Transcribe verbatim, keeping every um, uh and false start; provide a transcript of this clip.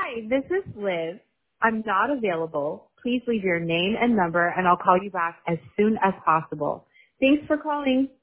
Hi, this is Liz. I'm not available. Please leave your name and number and I'll call you back as soon as possible. Thanks for calling.